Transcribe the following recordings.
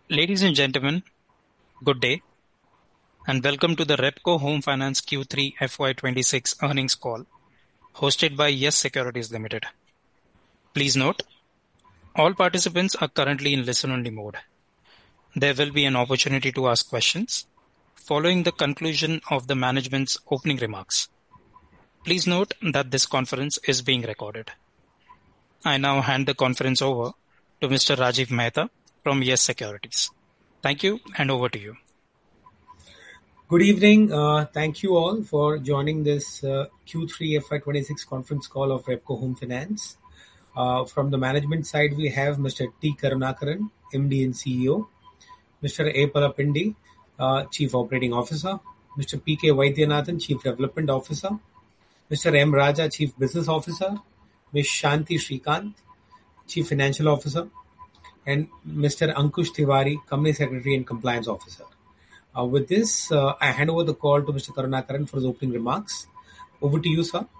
Ladies and gentlemen, good day, and welcome to the Repco Home Finance Q3 FY26 earnings call, hosted by Yes Securities Limited. Please note, all participants are currently in listen-only mode. There will be an opportunity to ask questions following the conclusion of the management's opening remarks. Please note that this conference is being recorded. I now hand the conference over to Mr. Rajiv Mehta from Yes Securities. Thank you, and over to you. Good evening. Thank you all for joining this Q3 FY26 conference call of Repco Home Finance. From the management side, we have Mr. T. Karunakaran, MD and CEO, Mr. A. Palapindi, Chief Operating Officer, Mr. P. K. Vaidyanathan, Chief Development Officer, Mr. M. Raja, Chief Business Officer, Ms. Shanti Shrikant, Chief Financial Officer, and Mr. Ankush Tiwari, Company Secretary and Compliance Officer. With this, I hand over the call to Mr. Karunakaran for his opening remarks. Over to you, sir.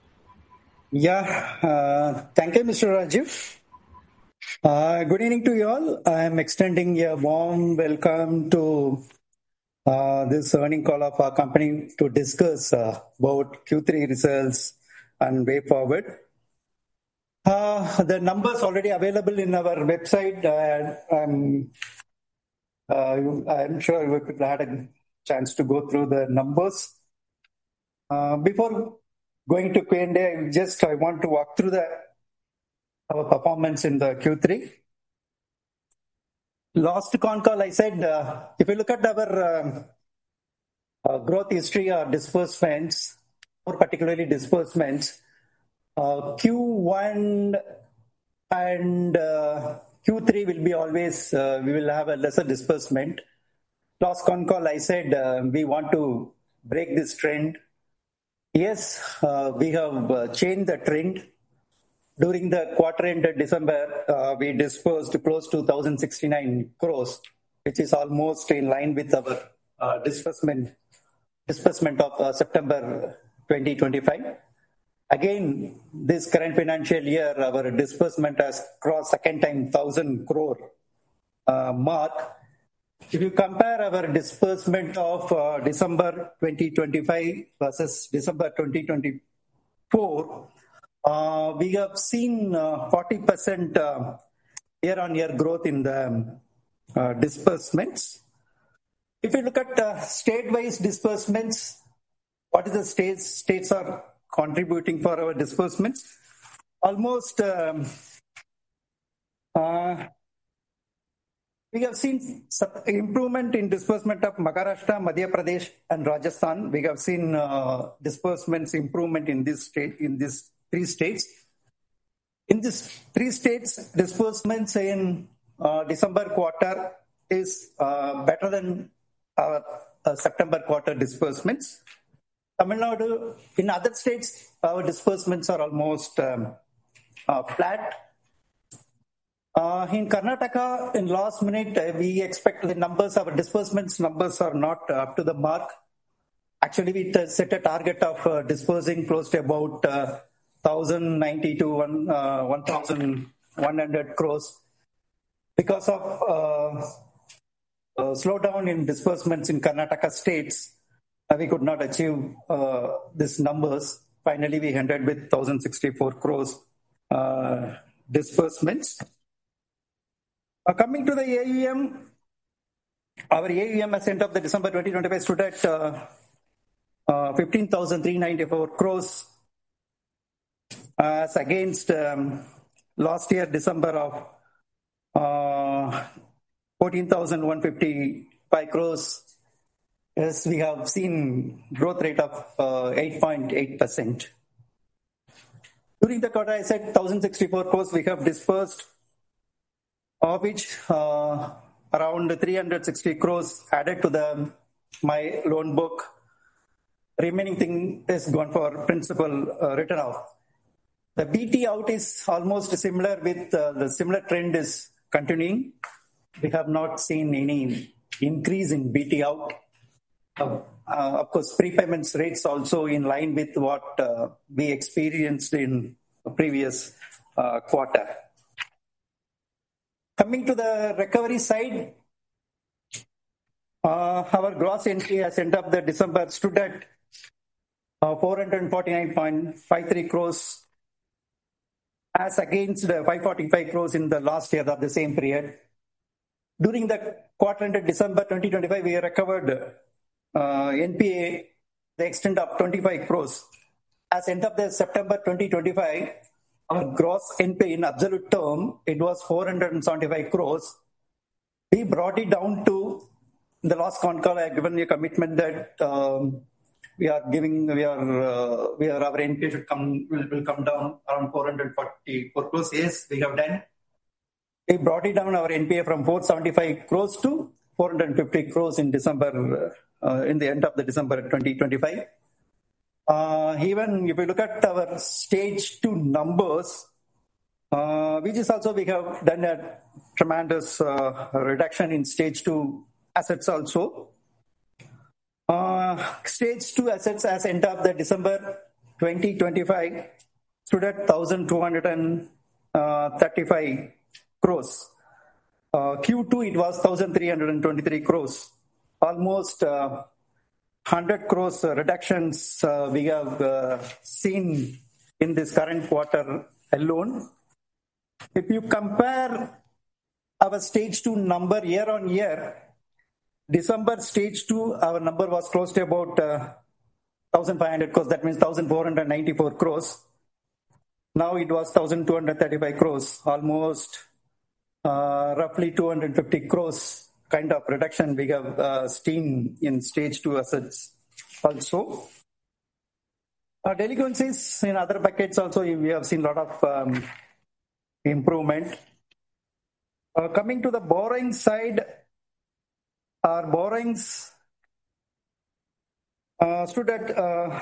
Thank you, Mr. Rajiv. Good evening to you all. I am extending a warm welcome to this earnings call of our company to discuss about Q3 results and way forward. The numbers already available in our website. I'm sure we could had a chance to go through the numbers. Before going to Q&A, I want to walk through our performance in the Q3. Last con call, I said, if you look at our growth history or disbursements, more particularly disbursements, Q1 and Q3 will be always, we will have a lesser disbursement. Last con call, I said, we want to break this trend. Yes, we have changed the trend. During the quarter ended December, we disbursed close to 1,069 crores, which is almost in line with our disbursement of September 2025. Again, this current financial year, our disbursement has crossed second time 1,000 crore mark. If you compare our disbursement of December 2025 versus December 2024, we have seen 40% year-on-year growth in the disbursements. If you look at state-wise disbursements, what is the states are contributing for our disbursements? Almost we have seen improvement in disbursement of Maharashtra, Madhya Pradesh, and Rajasthan. We have seen disbursements improvement in these three states. In these three states, disbursements in December quarter is better than our September quarter disbursements. Tamil Nadu, in other states, our disbursements are almost flat. In Karnataka, in last minute, we expect the numbers, our disbursements numbers are not up to the mark. Actually, we set a target of disbursing close to about 1,090 to 1,100 crores. Because of slowdown in disbursements in Karnataka states, we could not achieve these numbers. Finally, we ended with 1,064 crores disbursements. Coming to the AUM, our AUM as end of the December 2025 stood at 15,394 crores as against last year December of 14,155 crores. Yes, we have seen growth rate of 8.8%. During the quarter, I said 1,064 crores we have disbursed, of which around 360 crores added to my loan book. Remaining thing is gone for principal written off. The BT out is almost similar with the similar trend is continuing. We have not seen any increase in BT out. Of course, prepayments rates also in line with what we experienced in the previous quarter. Coming to the recovery side, Our gross NPA as end of the December stood at 449.53 crores as against 545 crores in the last year of the same period. During the quarter ended December 2025, we recovered NPA the extent of 25 crores. As end of the September 2025, our gross NPA in absolute term, it was 475 crores. We brought it down to the last con call. I have given a commitment that our NPA will come down around 444 crores. Yes, we have done. We brought it down our NPA from 475 crores to 450 crores in December, in the end of the December 2025. Even if we look at our stage 2 numbers, which is also we have done a tremendous reduction in stage 2 assets also. Stage 2 assets as end of the December 2025 stood at 1,235 crores. Q2 it was 1,323 crores. Almost 100 crores reductions we have seen in this current quarter alone. If you compare our stage 2 number year on year, December stage 2, our number was close to about 1,500 crores. That means 1,494 crores. Now it was 1,235 crores, almost roughly 250 crores kind of reduction we have seen in stage 2 assets also. Delinquencies in other buckets also, we have seen a lot of improvement. Coming to the borrowing side, our borrowings stood at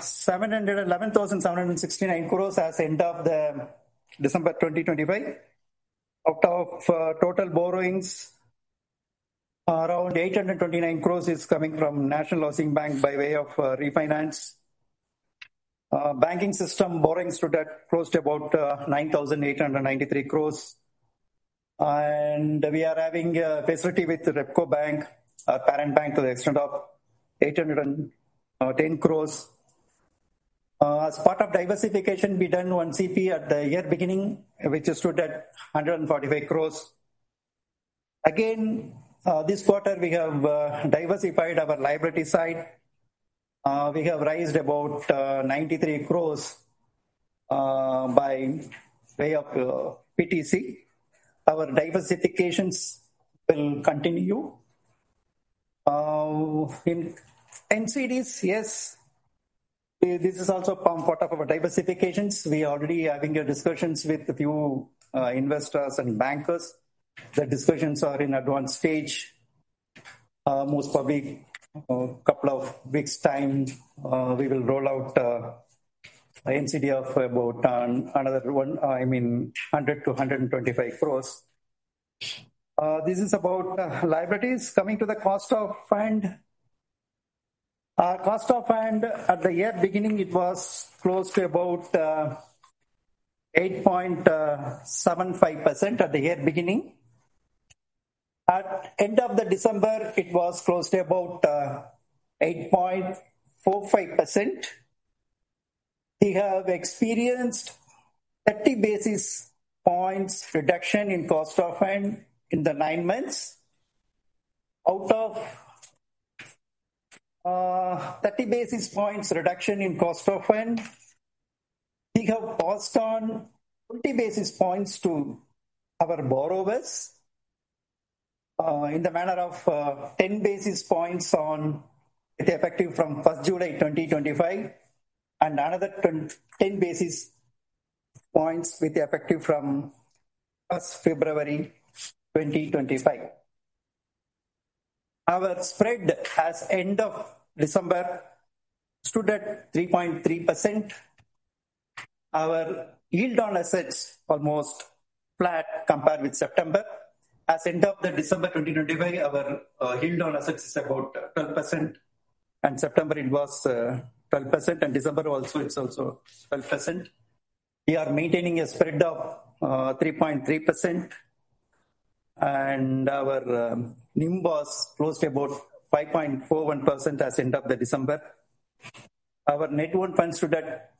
11,769 crores as end of the December 2025. Out of total borrowings, around 829 crores is coming from National Housing Bank by way of refinance. Banking system borrowing stood at close to about 9,893 crores. And we are having a facility with Repco Bank, our parent bank, to the extent of 810 crores. As part of diversification, we done one CP at the year beginning, which stood at 145 crores. Again, this quarter we have diversified our liability side. We have raised about 93 crores by way of PTC. Our diversifications will continue. In NCDs, yes, this is also part of our diversifications. We are already having discussions with a few investors and bankers. The discussions are in advanced stage. Most probably a couple of weeks' time, we will roll out NCD of about another 100 to 125 crores. This is about liabilities. Coming to the cost of fund. Our cost of fund at the year beginning, it was close to about 8.75% at the year beginning. At end of the December, it was close to about 8.45%. We have experienced 30 basis points reduction in cost of fund in the 9 months. Out of 30 basis points reduction in cost of fund, we have passed on 20 basis points to our borrowers in the manner of 10 basis points on with effective from 1st July 2025 and another 10 basis points with effective from 1st February 2025. Our spread as end of December stood at 3.3%. Our yield on assets almost flat compared with September. As end of the December 2025, our yield on assets is about 12%, and September it was 12%, and December also it's also 12%. We are maintaining a spread of 3.3%, and our NIM was close to about 5.41% as end of the December. Our net owned funds stood at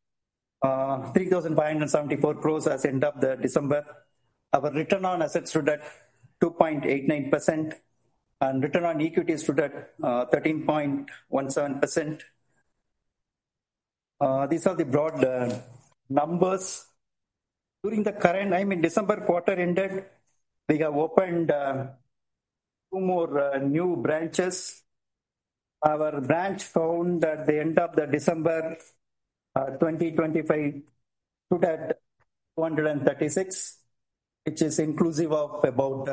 3,574 crores as end of the December. Our return on assets stood at 2.89%, and return on equity stood at 13.17%. These are the broad numbers. During the current, December quarter ended, we have opened 2 more new branches. Our branch count at the end of the December 2025 stood at 236, which is inclusive of about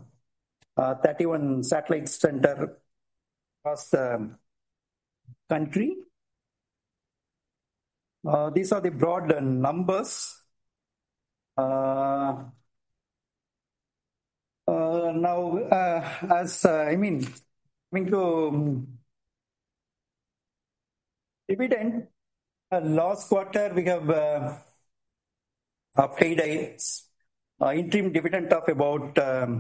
31 satellite center across the country. These are the broad numbers. Coming to dividend, last quarter we have paid a interim dividend of about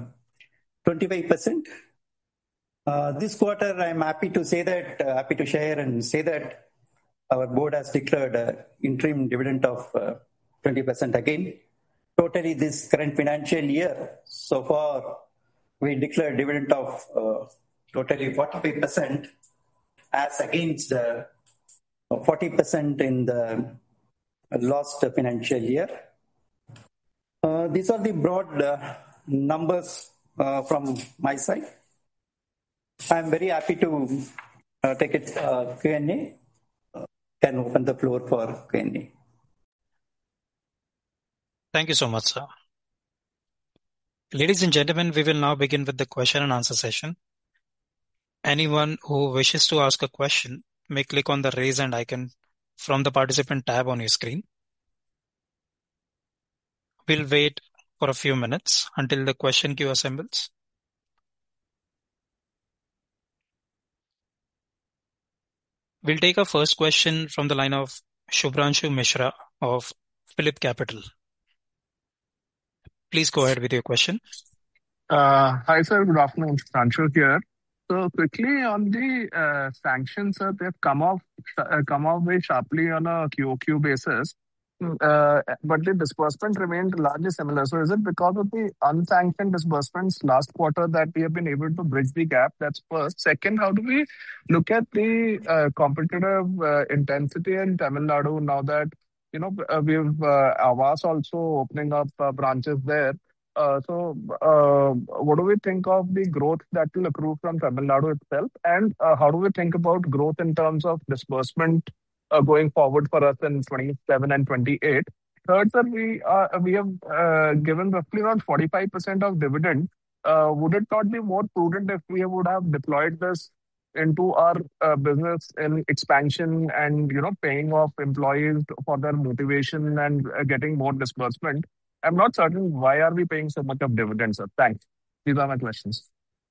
25%. This quarter, I'm happy to share and say that our board has declared an interim dividend of 20% again. Totally, this current financial year, so far, we declared dividend of totally 45%, as against 40% in the last financial year. These are the broad numbers from my side. I'm very happy to take it Q&A. Can open the floor for Q&A. Thank you so much, sir. Ladies and gentlemen, we will now begin with the question and answer session. Anyone who wishes to ask a question may click on the raise hand icon from the participant tab on your screen. We'll wait for a few minutes until the question queue assembles. We'll take our first question from the line of Shubhranshu Mishra of Phillip Capital. Please go ahead with your question. Hi, sir. Good afternoon. Shubhranshu here. So quickly on the sanctions, sir, they've come off very sharply on a QOQ basis. But the disbursement remained largely similar. So is it because of the unsanctioned disbursements last quarter that we have been able to bridge the gap? That's first. Second, how do we look at the competitive intensity in Tamil Nadu now that we have Aavas also opening up branches there? So what do we think of the growth that will accrue from Tamil Nadu itself? And how do we think about growth in terms of disbursement going forward for us in 27 and 28? Third, sir, we have given roughly around 45% of dividend. Would it not be more prudent if we would have deployed this into our business in expansion and paying off employees for their motivation and getting more disbursement? I'm not certain why are we paying so much of dividends, sir. Thanks. These are my questions.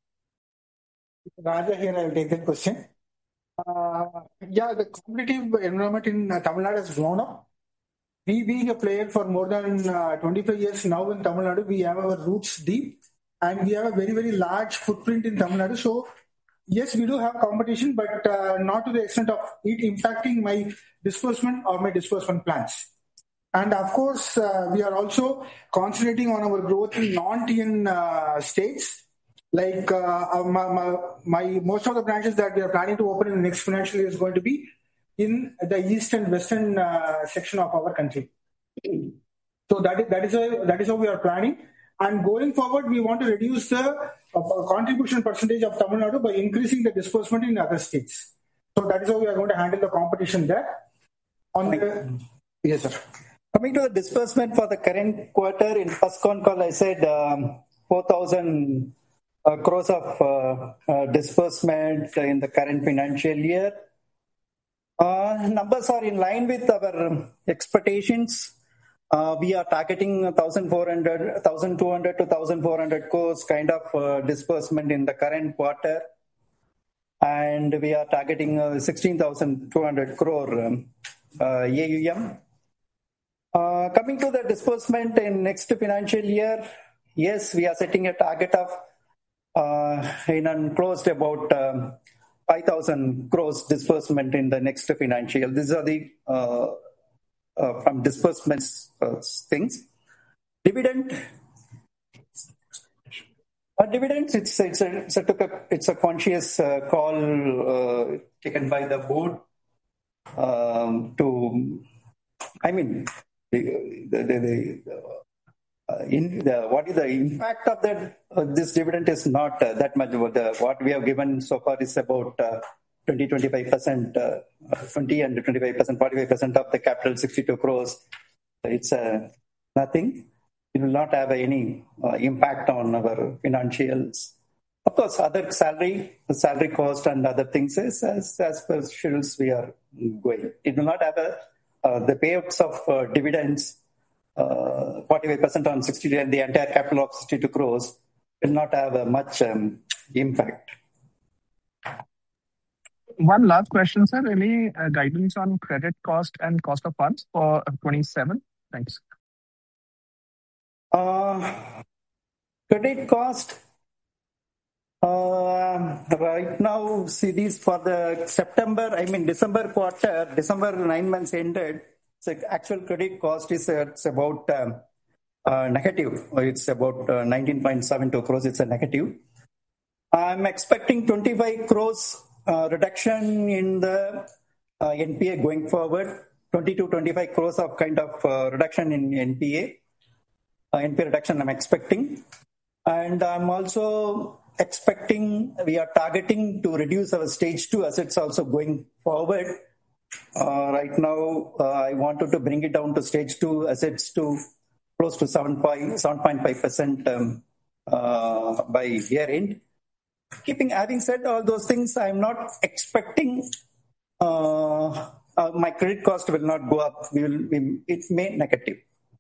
Raja here, I will take that question. The competitive environment in Tamil Nadu has grown up. We being a player for more than 25 years now in Tamil Nadu, we have our roots deep and we have a very, very large footprint in Tamil Nadu. So, yes, we do have competition, but not to the extent of it impacting my disbursement or my disbursement plans. And of course, we are also concentrating on our growth in non-TN states. Like most of the branches that we are planning to open in the next financial year is going to be in the east and western section of our country. So that is how we are planning. And going forward, we want to reduce the contribution percentage of Tamil Nadu by increasing the disbursement in other states. So that is how we are going to handle the competition there. Yes, sir. Coming to the disbursement for the current quarter, in first con call, I said 4,000 crores of disbursement in the current financial year. Numbers are in line with our expectations. We are targeting 1,200 to 1,400 crores kind of disbursement in the current quarter. And we are targeting 16,200 crore AUM. Coming to the disbursement in next financial year, yes, we are setting a target of and closed about 5,000 crores disbursement in the next financial. These are the from disbursements things. Dividends, it's a conscious call taken by the board to, I mean, what is the impact of that? This dividend is not that much. What we have given so far is about 25%, 20 and 25%, 45% of the capital, 62 crores. It's nothing. It will not have any impact on our financials. Of course, other salary cost and other things is as per schedules we are going. It will not have the payouts of dividends. 45% on 60 and the entire capital of 62 crores will not have much impact. One last question, sir. Any guidance on credit cost and cost of funds for 27? Thanks. Credit cost, right now, CDs for the December quarter, December 9 months ended, so actual credit cost is it's about negative. It's about 19.72 crores. It's a negative. I'm expecting 25 crores reduction in the NPA going forward. 20 to 25 crores of kind of reduction in NPA. NPA reduction I'm expecting. And I'm also expecting, we are targeting to reduce our stage 2 assets also going forward. Right now, I wanted to bring it down to stage 2 assets to close to 7.5% by year end. Having said all those things, I'm not expecting my credit cost will not go up. It may negative.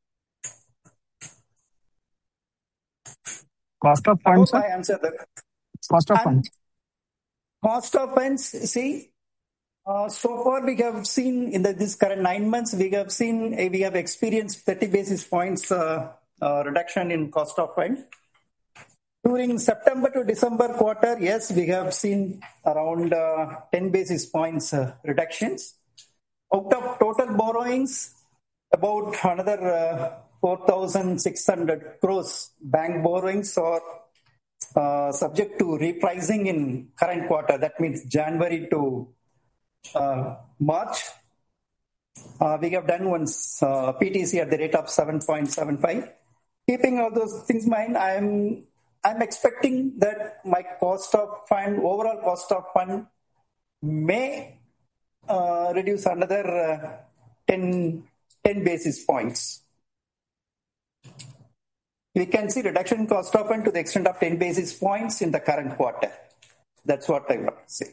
Cost of funds, sir? I answered that. Cost of funds. Cost of funds, see, so far we have seen in this current 9 months, we have experienced 30 basis points reduction in cost of funds. During September to December quarter, yes, we have seen around 10 basis points reductions. Out of total borrowings, about another 4,600 crores bank borrowings are subject to repricing in current quarter. That means January to March. We have done once PTC at the rate of 7.75. Keeping all those things in mind, I'm expecting that my overall cost of fund may reduce another 10 basis points. We can see reduction in cost of fund to the extent of 10 basis points in the current quarter. That's what I want to say.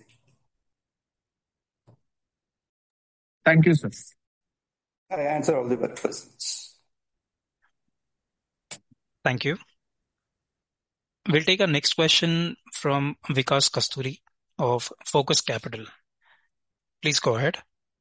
Thank you, sir. I answer all the questions. Thank you. We'll take our next question from Vikas Kasturi of Focus Capital. Please go ahead.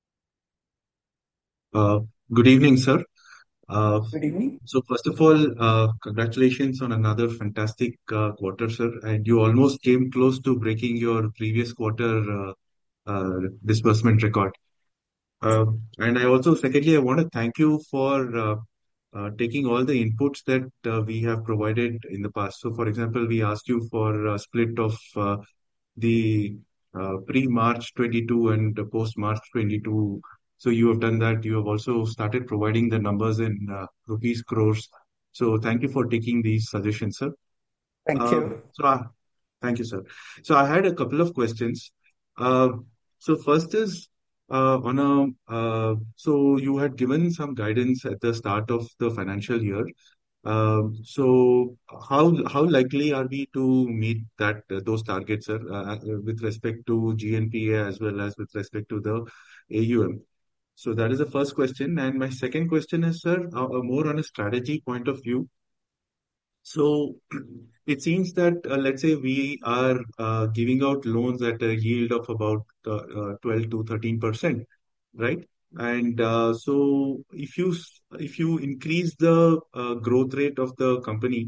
Good evening, sir. Good evening. So first of all, congratulations on another fantastic quarter, sir. And you almost came close to breaking your previous quarter disbursement record. And I also, secondly, I want to thank you for taking all the inputs that we have provided in the past. So, for example, we asked you for a split of the pre-March 22 and post-March 22. So you have done that. You have also started providing the numbers in rupees crores. So thank you for taking these suggestions, sir. Thank you. Thank you, sir. So I had a couple of questions. So first is so you had given some guidance at the start of the financial year. So how likely are we to meet those targets, sir, with respect to GNPA as well as with respect to the AUM? So that is the first question. And my second question is, sir, more on a strategy point of view. So it seems that, let's say we are giving out loans at a yield of about 12 to 13%, right? And so if you increase the growth rate of the company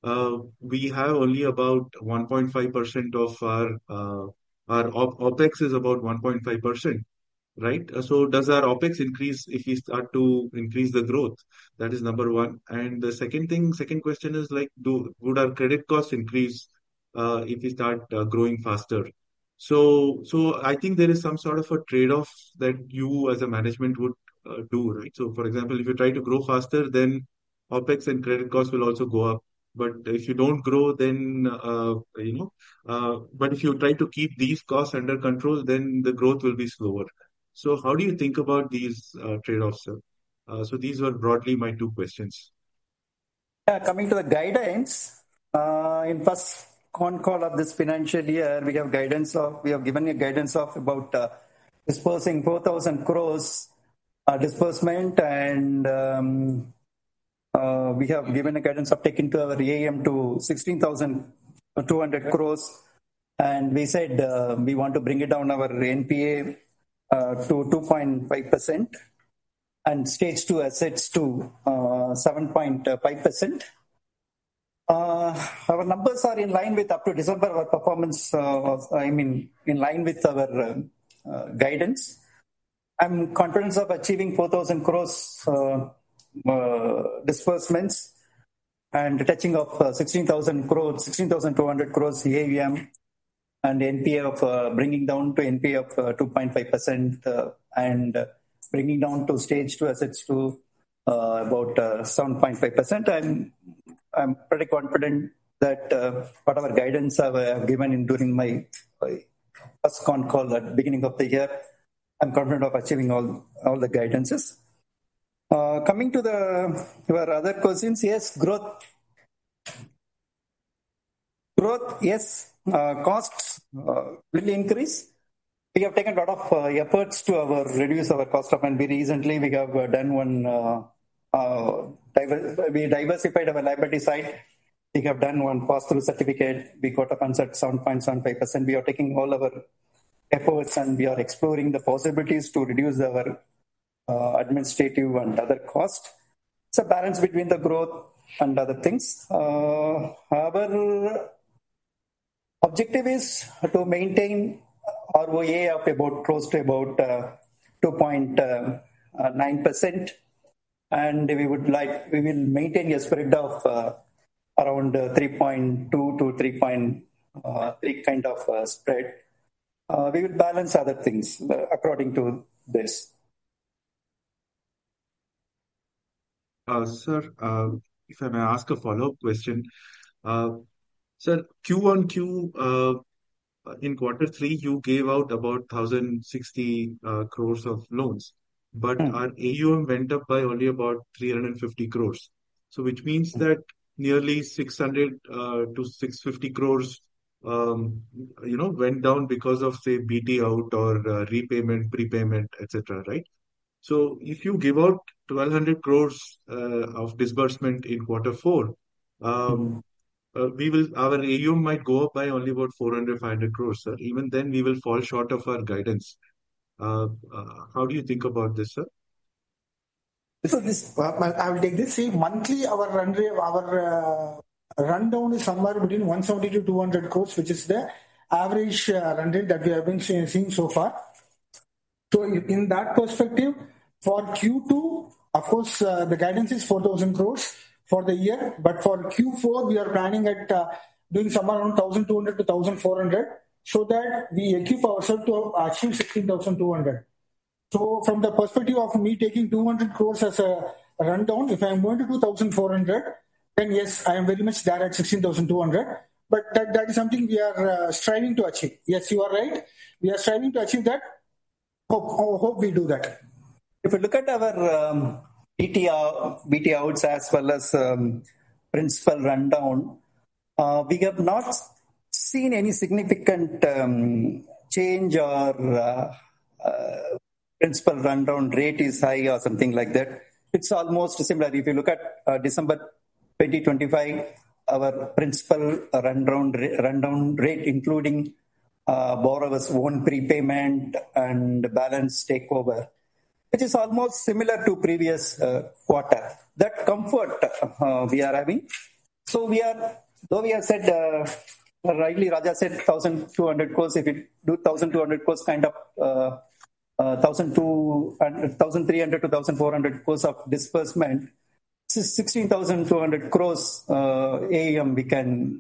we have only about 1.5% of our OPEX is about 1.5%, right? So does our OPEX increase if we start to increase the growth? That is number one. And the second question is like, would our credit costs increase if we start growing faster? So I think there is some sort of a trade-off that you as a management would do, right? So for example, if you try to grow faster, then OPEX and credit costs will also go up. But if you don't grow, then but if you try to keep these costs under control, then the growth will be slower. So how do you think about these trade-offs, sir? So these were broadly my two questions. Coming to the guidance, in first con call of this financial year, we have given a guidance of about dispersing 4,000 crores disbursement, and we have given a guidance of taking to our AUM to 16,200 crores, and we said we want to bring it down our NPA to 2.5% and stage 2 assets to 7.5%. Our numbers are in line with up to December. Our performance, in line with our guidance. I'm confident of achieving 4,000 crores disbursements and touching of 16,200 crores AUM and NPA of bringing down to NPA of 2.5% and bringing down to stage 2 assets to about 7.5%. I'm pretty confident that whatever guidance I've given during my first con call at the beginning of the year, I'm confident of achieving all the guidances. Coming to your other questions, yes, growth, yes, costs will increase. We have taken a lot of efforts to reduce our cost of funds. Recently, we have done one. We diversified our liability side. We have done one pass-through certificate. We got a funds at 7.75%. We are taking all our efforts and we are exploring the possibilities to reduce our administrative and other costs. It's a balance between the growth and other things. Our objective is to maintain ROA of close to about 2.9%. And we will maintain a spread of around 3.2 to 3.3 kind of spread. We will balance other things according to this. Sir, if I may ask a follow-up question. Sir, Q1Q in Q3, you gave out about 1,060 crores of loans. But our AUM went up by only about 350 crores. So which means that nearly 600 to 650 crores, went down because of, say, BT out or repayment, prepayment, etc., right? So if you give out 1,200 crores of disbursement in Q4, our AUM might go up by only about 400, 500 crores, sir. Even then, we will fall short of our guidance. How do you think about this, sir? So I will take this. See, monthly our rundown is somewhere between 170 to 200 crores, which is the average run rate that we have been seeing so far. So in that perspective, for Q2, of course, the guidance is 4,000 crores for the year. But for Q4, we are planning at doing somewhere around 1,200 to 1,400 so that we equip ourselves to achieve 16,200. So from the perspective of me taking 200 crores as a rundown, if I am going to do 1,400, then yes, I am very much there at 16,200. But that is something we are striving to achieve. Yes, you are right. We are striving to achieve that. Hope we do that. If you look at our BT outs as well as principal rundown, we have not seen any significant change or principal rundown rate is high or something like that. It's almost similar. If you look at December 2025, our principal rundown rate, including borrower's own prepayment and balance takeover, which is almost similar to previous quarter. That comfort we are having. So though we have said, rightly Raja said 1,200 crores, if we do 1,200 crores kind of 1,300 to 1,400 crores of disbursement, 16,200 crores AUM we can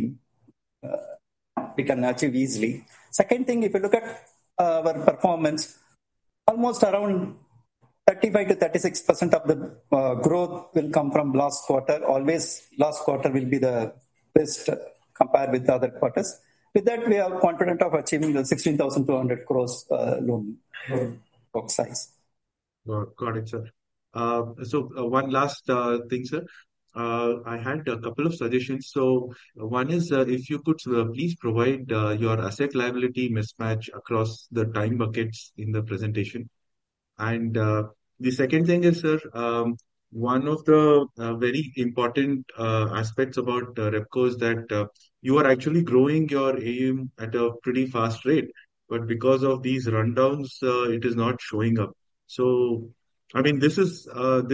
achieve easily. Second thing, if you look at our performance, almost around 35 to 36% of the growth will come from last quarter. Always last quarter will be the best compared with the other quarters. With that, we are confident of achieving the 16,200 crores loan book size. Got it, sir. One last thing, sir. I had a couple of suggestions. So one is if you could please provide your asset liability mismatch across the time buckets in the presentation. And the second thing is, sir, one of the very important aspects about Repco is that you are actually growing your AUM at a pretty fast rate, but because of these rundowns, it is not showing up. So, I mean, this is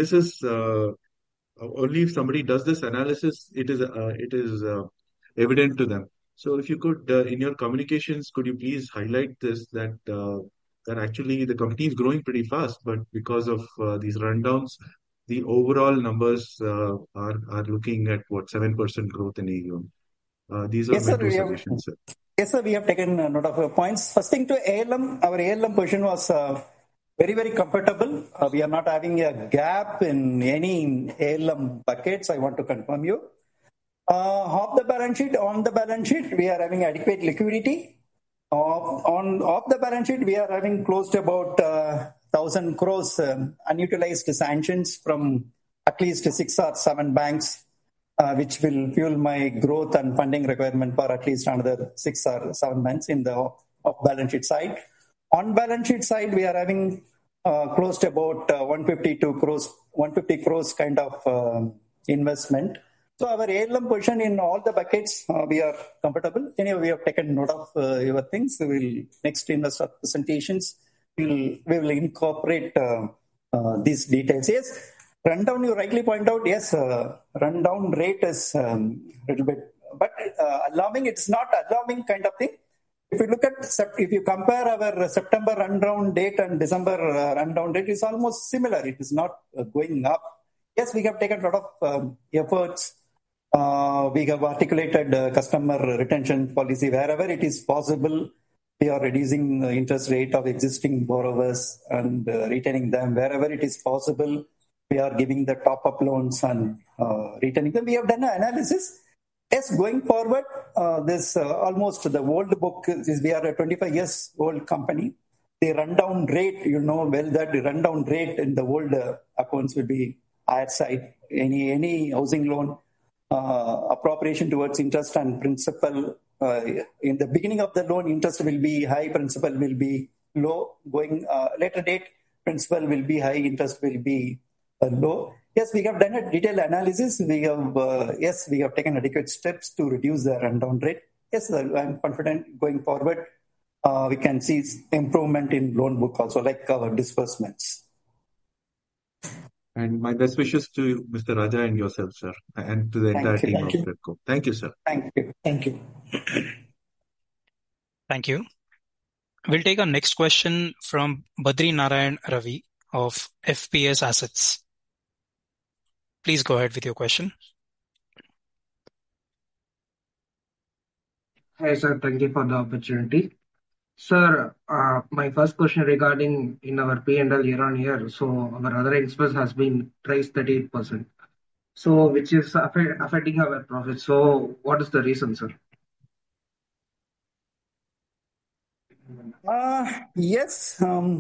only if somebody does this analysis, it is evident to them. So, if you could, in your communications, could you please highlight this that actually the company is growing pretty fast, but because of these rundowns, the overall numbers are looking at what 7% growth in AUM. These are Yes, my sir, two suggestions, sir. Yes, sir, we have taken note of your points. First thing to ALM, our ALM position was very, very comfortable. We are not having a gap in any ALM buckets, I want to confirm you. On the balance sheet, we are having adequate liquidity. Off the balance sheet, we are having close to about 1,000 crores unutilized sanctions from at least 6 or 7 banks, which will fuel my growth and funding requirement for at least another 6 or 7 months in the off-balance sheet side. On balance sheet side, we are having close to about 150 crores kind of investment. So our ALM position in all the buckets, we are comfortable. Anyway, we have taken note of your things. Next investor presentations, we will incorporate these details. Yes. Rundown, you rightly point out, yes, rundown rate is a little bit, but alarming, it's not alarming kind of thing. If you compare our September rundown date and December rundown date, it's almost similar. It is not going up. Yes, we have taken a lot of efforts. We have articulated customer retention policy wherever it is possible. We are reducing the interest rate of existing borrowers and retaining them wherever it is possible. We are giving the top-up loans and retaining them. We have done an analysis. Yes, going forward, this almost the old book is we are a 25 years old company. The rundown rate, you know well that the rundown rate in the old accounts will be higher side. Any housing loan appropriation towards interest and principal. In the beginning of the loan, interest will be high, principal will be low. Going later date, principal will be high, interest will be low. Yes, we have done a detailed analysis. We have taken adequate steps to reduce the rundown rate. Yes, I'm confident going forward. We can see improvement in loan book also, like our disbursements. And my best wishes to Mr. Raja and yourself, sir, and to the entire team of Repco. Thank you, sir. Thank you. Thank you. We'll take our next question from Badri Narayan Ravi of FPS Assets. Please go ahead with your question. Hi, sir. Thank you for the opportunity. Sir, my first question regarding in our P&L year on year. So our other expense has been raised 38%. So which is affecting our profit. So what is the reason, sir? Yes.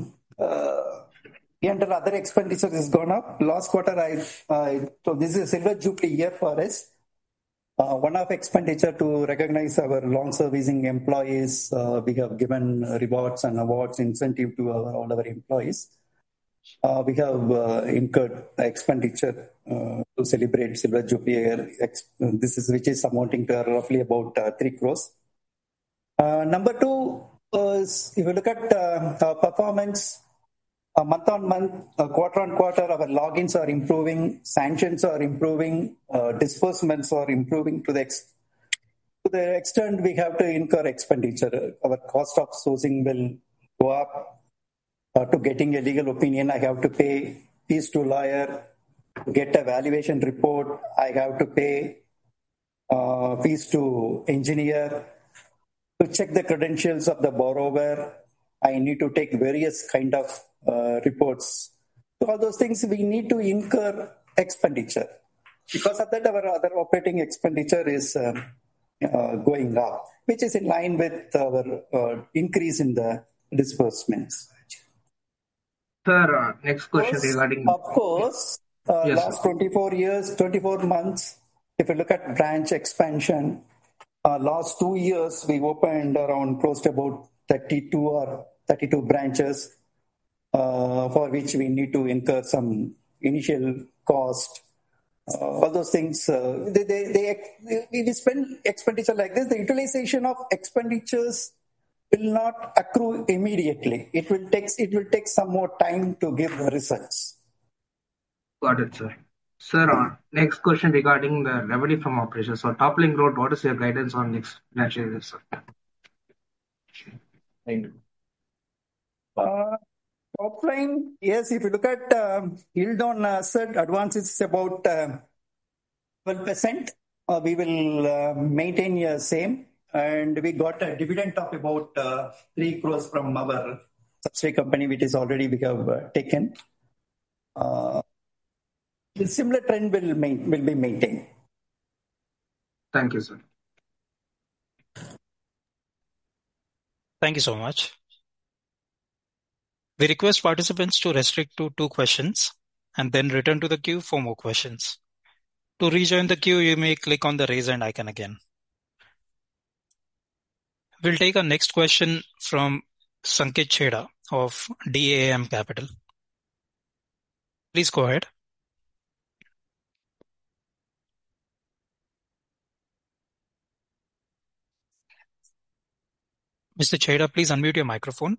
Under other expenditure has gone up. Last quarter, so this is a silver jubilee year for us. One-off expenditure to recognize our long-servicing employees. We have given rewards and awards incentive to all our employees. We have incurred expenditure to celebrate silver jubilee year. Which is amounting to roughly about 3 crores. Number two is if you look at our performance. month on month, quarter on quarter, our logins are improving, sanctions are improving, disbursements are improving to the extent we have to incur expenditure. Our cost of sourcing will go up. To getting a legal opinion, I have to pay fees to lawyer. To get a valuation report, I have to pay fees to engineer. To check the credentials of the borrower, I need to take various kind of reports. So all those things we need to incur expenditure. Because of that, our other operating expenditure is going up, which is in line with our increase in the disbursements. Sir, next question regarding... Of course, Yes, last sir. 24 months, if you look at branch expansion, last 2 years, we opened around close to about 32 branches, for which we need to incur some initial cost. All those things, we spend expenditure like this. The utilization of expenditures will not accrue immediately. It will take some more time to give the results. Got it, sir. Sir, next question regarding the revenue from operations. So top line growth, what is your guidance on next financial year, sir? Top line, yes, if you look at yield on asset advance, it's about 12%. We will maintain the same. And we got a dividend of about 3 crores from our subsidiary company, which is already we have taken. The similar trend will be maintained. Thank you, sir. Thank you so much. We request participants to restrict to 2 questions and then return to the queue for more questions. To rejoin the queue, you may click on the raise hand icon again. We'll take our next question from Sanket Chheda of DAM Capital. Please go ahead. Mr. Chheda, please unmute your microphone.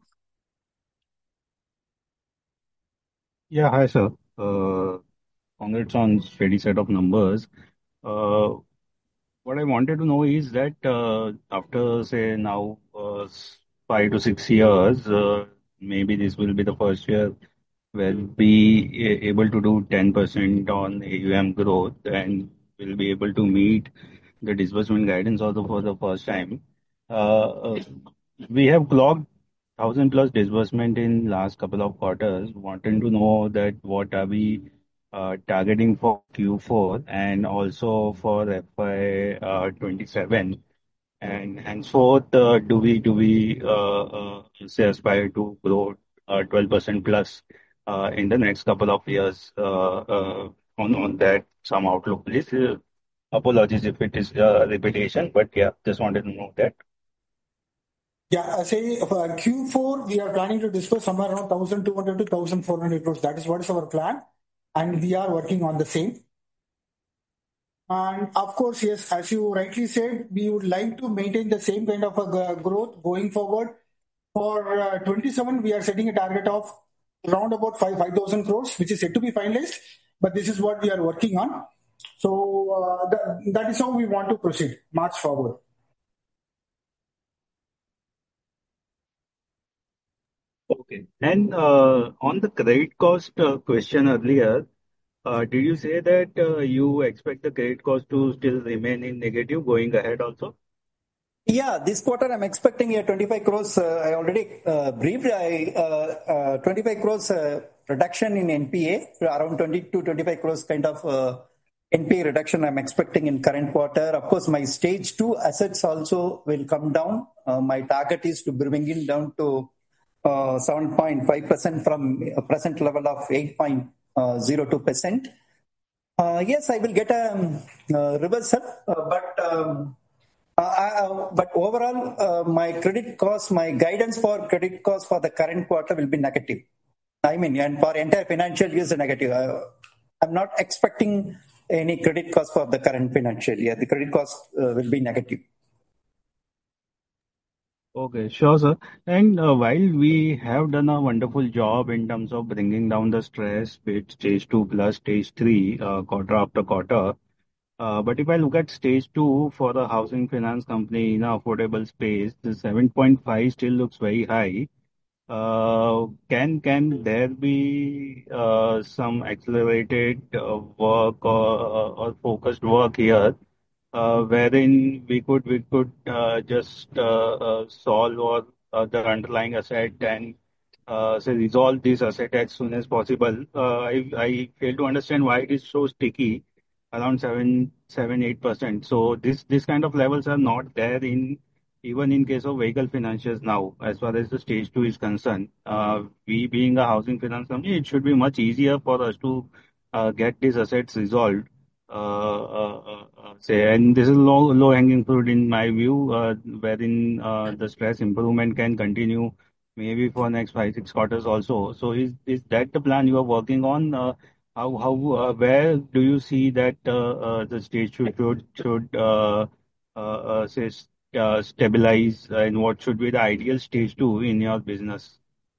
Yeah, hi, sir. Congrats on steady set of numbers. What I wanted to know is that after, say, now 5 to 6 years, maybe this will be the first year where we'll be able to do 10% on AUM growth and we'll be able to meet the disbursement guidance also for the first time. We have clocked 1,000 plus disbursement in last couple of quarters. Wanted to know that what are we targeting for Q4 and also for FY 27, and henceforth do we say aspire to grow 12% plus in the next couple of years on that some outlook, please. Apologies if it is repetition, but yeah, just wanted to know that. Yeah, I say for Q4, we are planning to disperse somewhere around 1,200 to 1,400 crores. That is what is our plan. And we are working on the same. And of course, yes, as you rightly said, we would like to maintain the same kind of a growth going forward. For 27, we are setting a target of around about 5,000 crores, which is yet to be finalized. But this is what we are working on. So that is how we want to proceed, march forward. Okay. And on the credit cost question earlier, did you say that you expect the credit cost to still remain in negative going ahead also? Yeah, this quarter I'm expecting a 25 crores. I already briefed. 25 crores reduction in NPA, around 20 to 25 crores kind of NPA reduction I'm expecting in current quarter. Of course, my stage 2 assets also will come down. My target is to bring it down to 7.5% from a present level of 8.02%. Yes, I will get a reversal, but overall, my credit cost, my guidance for credit cost for the current quarter will be negative. I mean, and for entire financial year is a negative. I'm not expecting any credit cost for the current financial year. The credit cost will be negative. Okay, sure, sir. And while we have done a wonderful job in terms of bringing down the stress with stage 2 plus stage 3 quarter after quarter, but if I look at stage 2 for the housing finance company in a affordable space, the 7.5 still looks very high. Can there be some accelerated work or focused work here, wherein we could just solve or the underlying asset and say resolve this asset as soon as possible? I fail to understand why it is so sticky, around 8%. So this kind of levels are not there in even in case of vehicle financiers now, as far as the stage 2 is concerned. We being a housing finance company, it should be much easier for us to get these assets resolved. Say, and this is low hanging fruit in my view, wherein the stress improvement can continue maybe for next 5 6 quarters also. So is that the plan you are working on? Where do you see that the stage should say stabilize, and what should be the ideal stage 2 in your business?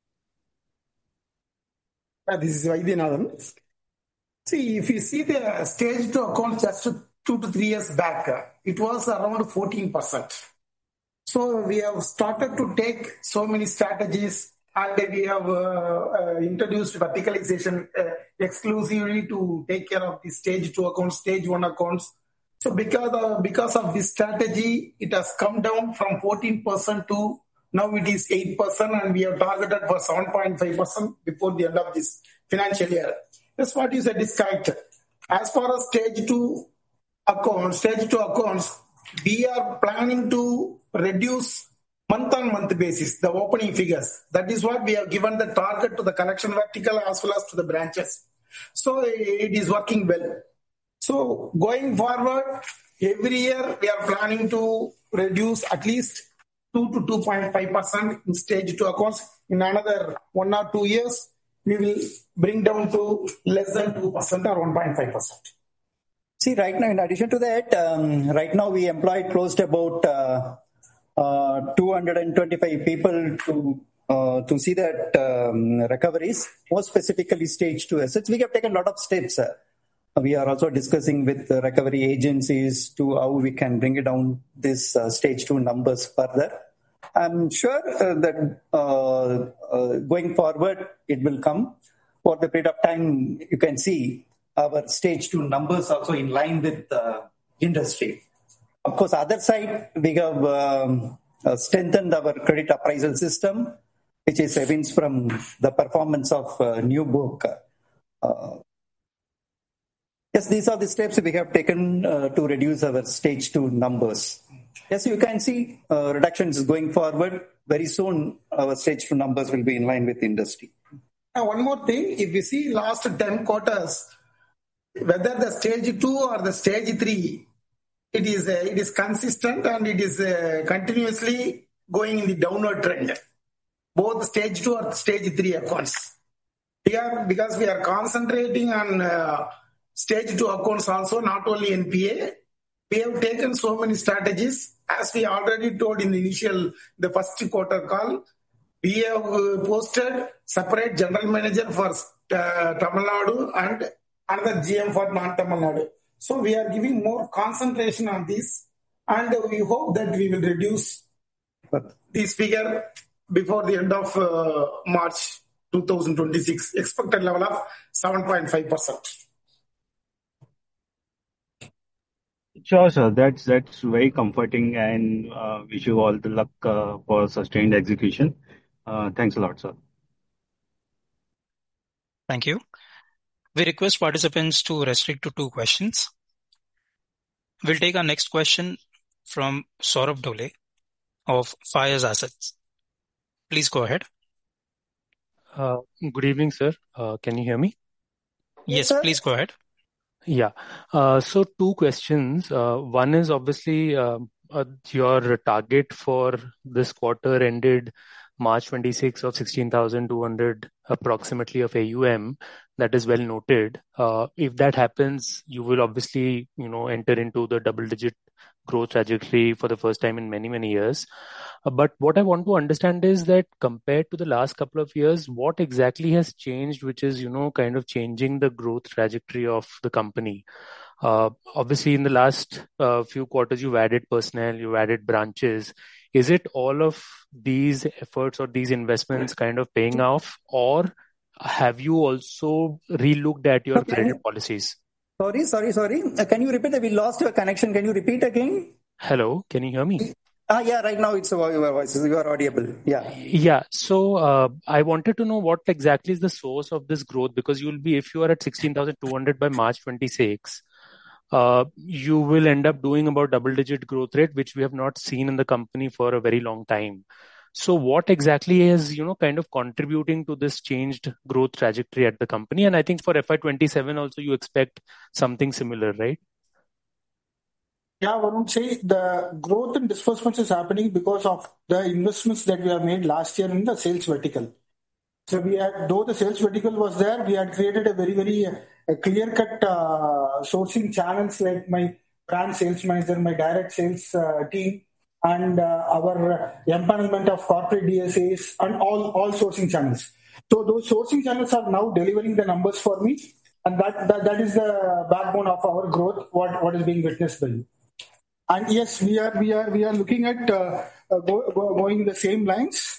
This is Vaidyanathan. See, if you see the stage 2 account just 2 to 3 years back, it was around 14%. So we have started to take so many strategies, and we have introduced verticalization exclusively to take care of the stage 2 accounts, stage 1 accounts. So because of this strategy, it has come down from 14% to now it is 8%, and we have targeted for 7.5% before the end of this financial year. That's what you said is correct. As far as stage 2 accounts, we are planning to reduce month-on-month basis, the opening figures. That is what we have given the target to the collection vertical as well as to the branches. So it is working well. So going forward, every year we are planning to reduce at least 2 to 2.5% in stage 2 accounts. In another 1 or 2 years, we will bring down to less than 2% or 1.5%. See, right now, in addition to that, right now we employed close to about 225 people to see that recoveries, more specifically stage 2 assets. We have taken a lot of steps. We are also discussing with the recovery agencies to how we can bring it down this stage 2 numbers further. I'm sure that going forward, it will come. For the period of time, you can see our stage 2 numbers also in line with the industry. Of course, other side, we have strengthened our credit appraisal system, which is evinced from the performance of new book. Yes, these are the steps we have taken to reduce our stage 2 numbers. Yes, you can see reductions going forward. Very soon, our stage 2 numbers will be in line with industry. Now, one more thing, if you see last 10 quarters, whether the stage 2 or the stage 3, it is consistent and it is continuously going in the downward trend. Both stage 2 or stage 3 accounts. Because we are concentrating on stage 2 accounts also, not only NPA, we have taken so many strategies. As we already told in the first quarter call, we have posted separate general manager for Tamil Nadu and another GM for non-Tamil Nadu. So we are giving more concentration on this, and we hope that we will reduce this figure before the end of March 2026, expected level of 7.5%. Sure, sir. That's very comforting, and wish you all the luck for sustained execution. Thanks a lot, sir. Thank you. We request participants to restrict to 2 questions. We'll take our next question from Saurabh Dhole of Fires Assets. Please go ahead. Good evening, sir. Can you hear me? Yes, please go ahead. Yeah. So 2 questions. One is obviously your target for this quarter ended March 26 of 16,200 approximately of AUM. That is well noted. If that happens, you will obviously enter into the double-digit growth trajectory for the first time in many, many years. But what I want to understand is that compared to the last couple of years, what exactly has changed, which is, kind of changing the growth trajectory of the company? Obviously, in the last few quarters, you've added personnel, you've added branches. Is it all of these efforts or these investments kind of paying off, or have you also relooked at your credit policies? Sorry. Can you repeat? We lost your connection. Can you repeat again? Hello, can you hear me? Yeah, right now it's your voice. You are audible. Yeah. Yeah. So I wanted to know what exactly is the source of this growth, because if you are at 16,200 by March 26, you will end up doing about double-digit growth rate, which we have not seen in the company for a very long time. So what exactly is, kind of contributing to this changed growth trajectory at the company? And I think for FY27 also you expect something similar, right? Yeah, Varun, say the growth in disbursements is happening because of the investments that we have made last year in the sales vertical. So though the sales vertical was there, we had created a very, very clear-cut sourcing channels like my brand sales manager, my direct sales team, and our empanelment of corporate DSAs and all sourcing channels. So those sourcing channels are now delivering the numbers for me, and that is the backbone of our growth. What is being witnessed by you. And yes, we are looking at going the same lines.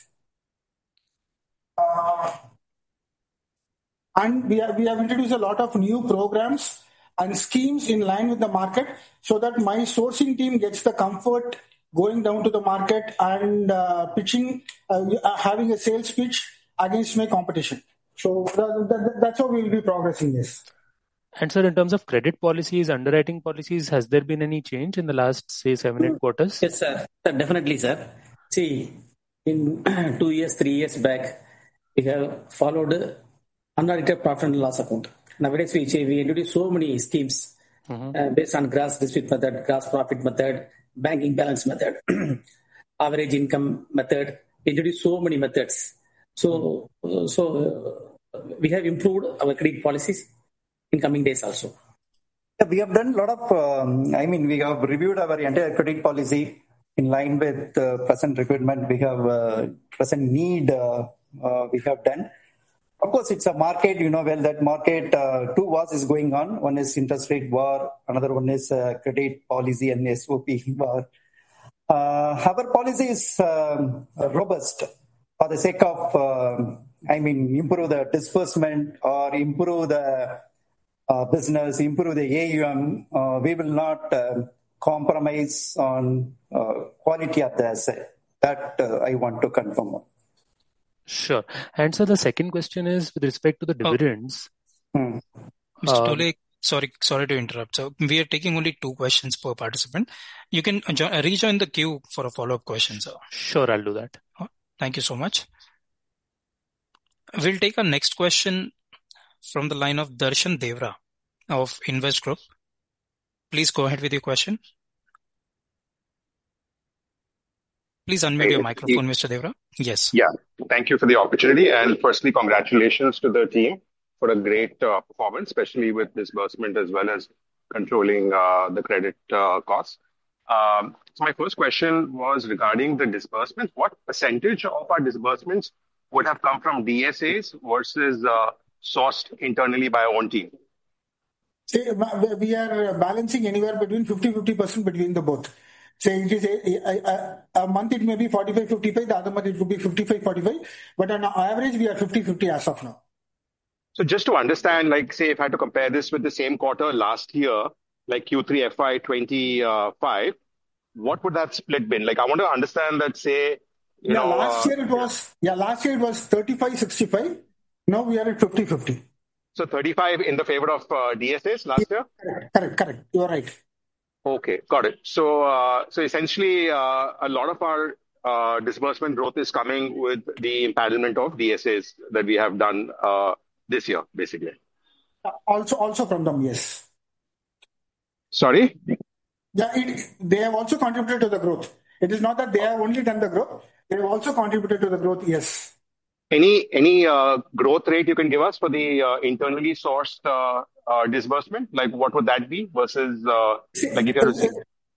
And we have introduced a lot of new programs and schemes in line with the market, so that my sourcing team gets the comfort going down to the market and pitching, having a sales pitch against my competition. So that's how we will be progressing this. And sir, in terms of credit policies, underwriting policies, has there been any change in the last, say, 7-8 quarters? Yes, sir. Definitely, sir. See, in 2 years, 3 years back, we have followed unaudited profit and loss account. Nowadays, we introduce so many schemes based on gross dispute method, gross profit method, banking balance method, average income method. We introduce so many methods. So we have improved our credit policies in coming days also. We have done a lot of, we have reviewed our entire credit policy in line with present requirement. We have present need we have done. Of course, it's a market, that market, two wars is going on. One is interest rate war, another one is credit policy and SOP war. Our policy is robust for the sake of, improve the disbursement or improve the business, improve the AUM. We will not compromise on quality of the asset. That I want to confirm on. Sure. And so the second question is with respect to the dividends. Mr. Tole, sorry to interrupt. So we are taking only 2 questions per participant. You can rejoin the queue for a follow-up question, sir. Sure, I'll do that. Thank you so much. We'll take our next question from the line of Darshan Devra of Invest Group. Please go ahead with your question. Please unmute your microphone, Mr. Devra. Yes. Yeah. Thank you for the opportunity. And firstly, congratulations to the team for a great performance, especially with disbursement as well as controlling the credit costs. So my first question was regarding the disbursements. What percentage of our disbursements would have come from DSAs versus sourced internally by our own team? See, we are balancing anywhere between 50% between the both. So it is a month it may be 45-55, the other month it would be 55-45, but on average we are 50-50 as of now. So just to understand, like say if I had to compare this with the same quarter last year, like Q3 FY25, what would that split been? Like I want to understand that, say, last year it was 35-65. Now we are at 50-50. So 35 in the favor of DSAs last year? Correct. You are right. Okay, got it. So essentially, a lot of our disbursement growth is coming with the empanelment of DSAs that we have done this year, basically. Also from them, yes. Sorry? Yeah, they have also contributed to the growth. It is not that they have only done the growth; they have also contributed to the growth. Yes. Any growth rate you can give us for the internally sourced disbursement? Like what would that be versus like if you're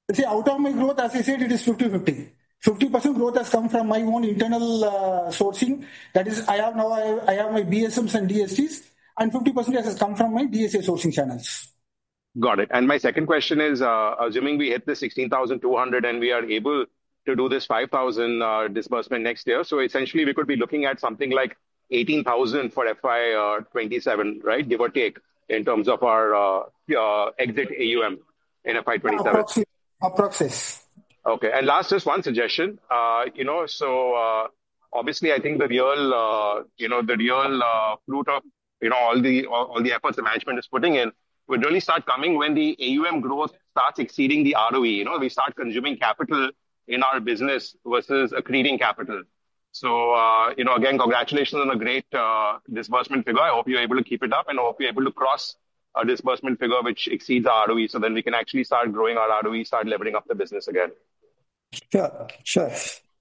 See, out of my growth, as I said, it is 50-50. 50% growth has come from my own internal sourcing. That is, I have my BSMs and DSTs, and 50% has come from my DSA sourcing channels. Got it. And my second question is, assuming we hit the 16,200 and we are able to do this 5,000 disbursement next year, so essentially we could be looking at something like 18,000 for FY 27, right? Give or take, in terms of our exit AUM in FY 27. Approximately. Okay. And last, just one suggestion. Obviously, I think the real fruit of all the efforts the management is putting in would really start coming when the AUM growth starts exceeding the ROE. We start consuming capital in our business versus accreting capital. So, again, congratulations on a great disbursement figure. I hope you're able to keep it up, and I hope you're able to cross a disbursement figure which exceeds our ROE, so then we can actually start growing our ROE, start leveling up the business again. Sure.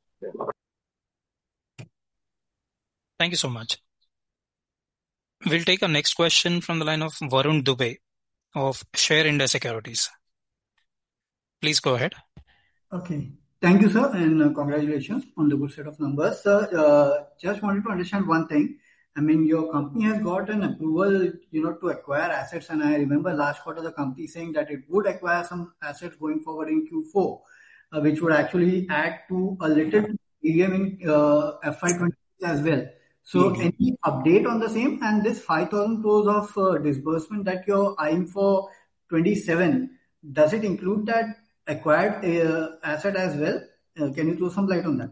Thank you so much. We'll take our next question from the line of Varun Dubey of Share India Securities. Please go ahead. Okay. Thank you, sir, and congratulations on the good set of numbers. Sir, just wanted to understand one thing. I mean, your company has got an approval, to acquire assets, and I remember last quarter the company saying that it would acquire some assets going forward in Q4, which would actually add to a little AUM in FY 20 as well. So, any update on the same? And this 5,000 crores of disbursement that you're eyeing for 27, does it include that acquired asset as well? Can you throw some light on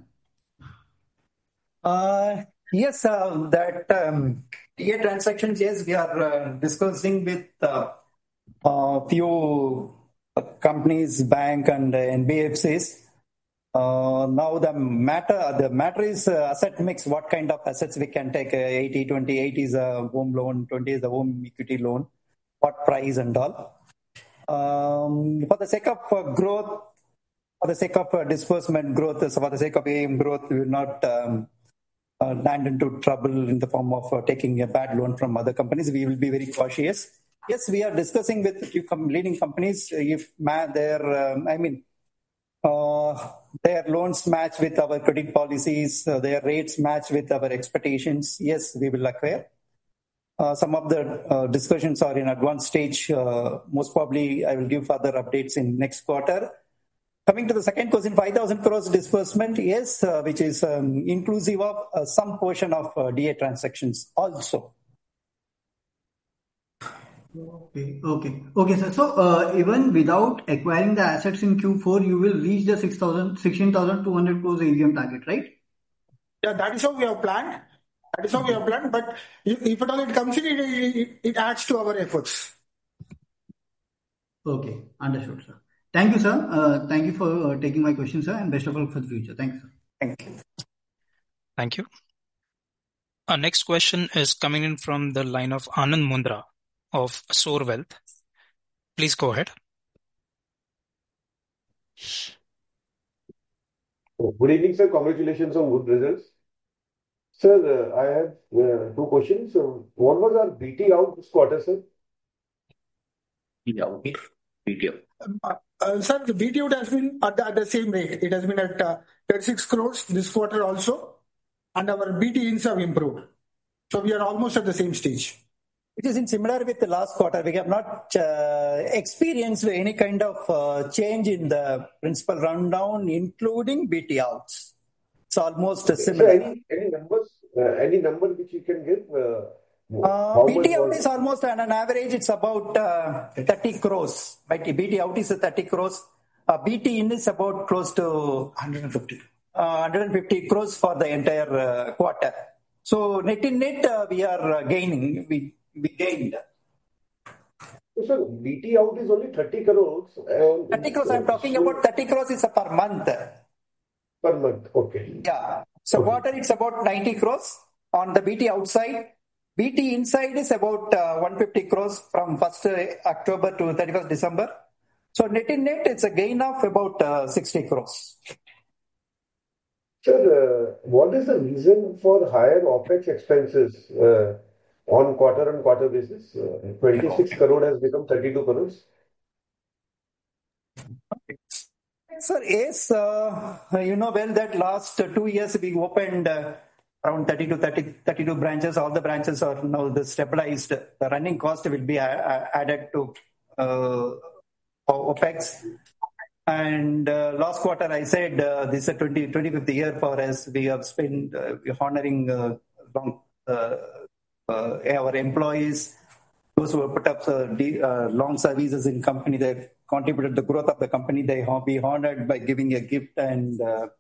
that? Yes, that TA transactions, yes, we are discussing with a few companies, bank and NBFCs. Now the matter is asset mix, what kind of assets we can take, 80-20, 80 is a home loan, 20 is a home equity loan, what price and all. For the sake of growth, for the sake of disbursement growth, so for the sake of AUM growth, we will not land into trouble in the form of taking a bad loan from other companies. We will be very cautious. Yes, we are discussing with a few leading companies if their loans match with our credit policies, their rates match with our expectations. Yes, we will acquire. Some of the discussions are in advanced stage. Most probably, I will give further updates in next quarter. Coming to the second question, 5,000 crores disbursement, yes, which is inclusive of some portion of DA transactions also. Okay, sir. So, even without acquiring the assets in Q4, you will reach the 16,200 crores AUM target, right? Yeah, that is how we have planned. But if at all it comes in, it adds to our efforts. Okay, understood, sir. Thank you, sir. Thank you for taking my question, sir, and best of luck for the future. Thank you, sir. Thank you. Thank you. Our next question is coming in from the line of Anand Mundra of Soar Wealth. Please go ahead. Good evening, sir. Congratulations on good results. Sir, I have two questions. What was our BT out this quarter, sir? BT out. Sir, the BT out has been at the same rate. It has been at 36 crores this quarter also, and our BT ins have improved. So we are almost at the same stage. It is in similar with the last quarter. We have not experienced any kind of change in the principal rundown, including BT outs. It's almost similar. So any numbers? Any number which you can give? BT out is almost on an average. It's about 30 crores. BT out is 30 crores. BT in is about close to 150 crores for the entire quarter. So net in net, we are gaining. We gained. So BT out is only 30 crores. 30 crores. I'm talking about 30 crores is per month. Per month. Okay. Yeah. So quarter it's about 90 crores on the BT outside. BT inside is about 150 crores from 1st October to 31st December. So net in net, it's a gain of about 60 crores. Sir, what is the reason for higher OPEX expenses on quarter basis? 26 crore has become 32 crores. Sir, yes, you know well that last 2 years we opened around 32 branches. All the branches are now stabilized. The running cost will be added to OPEX. And last quarter, I said this is a 25th year for us. We have spent honoring our employees, those who have put up long services in company. They contributed to the growth of the company. They will be honored by giving a gift and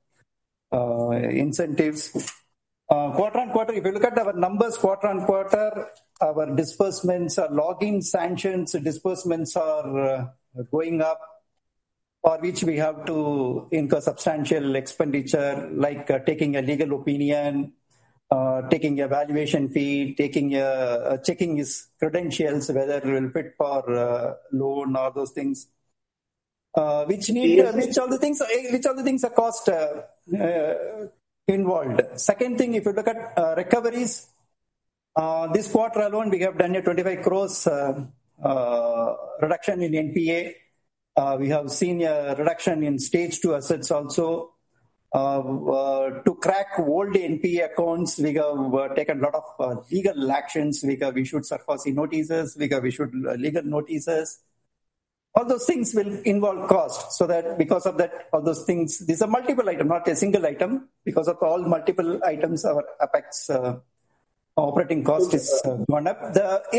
incentives. Quarter on quarter, if you look at our numbers, quarter on quarter, our disbursements, login sanctions, disbursements are going up, for which we have to incur substantial expenditure, like taking a legal opinion, taking a valuation fee, checking his credentials, whether he will fit for loan or those things, which all the things are cost involved. Second thing, if you look at recoveries, this quarter alone we have done a 25 crores reduction in NPA. We have seen a reduction in stage 2 assets also. To crack old NPA accounts, we have taken a lot of legal actions. We have issued SARFAESI notices, we have issued legal notices. All those things will involve cost. So that because of that, all those things, these are multiple items, not a single item. Because of all multiple items, our Apex operating cost is gone up.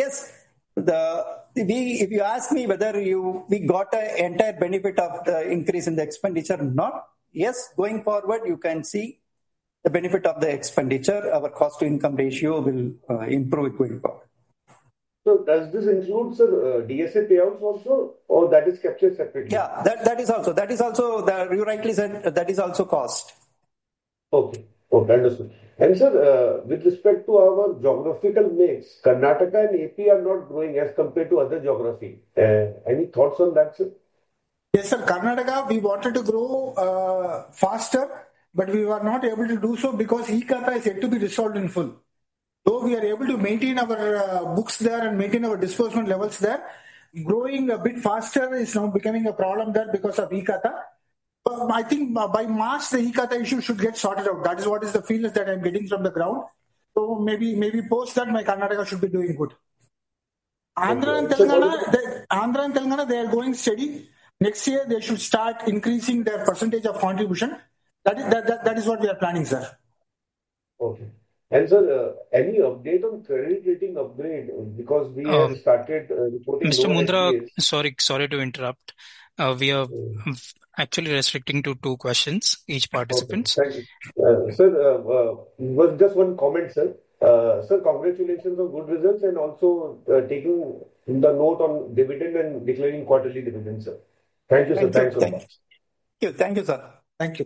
If you ask me whether we got an entire benefit of the increase in the expenditure, not. Yes, going forward, you can see the benefit of the expenditure. Our cost to income ratio will improve going forward. So does this include, sir, DSA payouts also, or that is captured separately? Yeah, that is also, you rightly said, that is also cost. Okay, understood. And sir, with respect to our geographical mix, Karnataka and AP are not growing as compared to other geography. Any thoughts on that, sir? Yes, sir. Karnataka, we wanted to grow faster, but we were not able to do so because e-Khata is yet to be resolved in full. Though we are able to maintain our books there and maintain our disbursement levels there, growing a bit faster is now becoming a problem there because of e-Khata. I think by March, the e-Khata issue should get sorted out. That is what is the feelings that I'm getting from the ground. So maybe post that, my Karnataka should be doing good. Andhra and Telangana, they are going steady. Next year, they should start increasing their percentage of contribution. That is what we are planning, sir. Okay. And sir, any update on credit rating upgrade? Because we have started reporting. Mr. Mundra, sorry to interrupt. We are actually restricting to 2 questions each participant. Okay, thank you. Sir, just one comment, sir. Sir, congratulations on good results and also taking the note on dividend and declaring quarterly dividend, sir. Thank you, sir. Thanks so much. Thank you, sir. Thank you.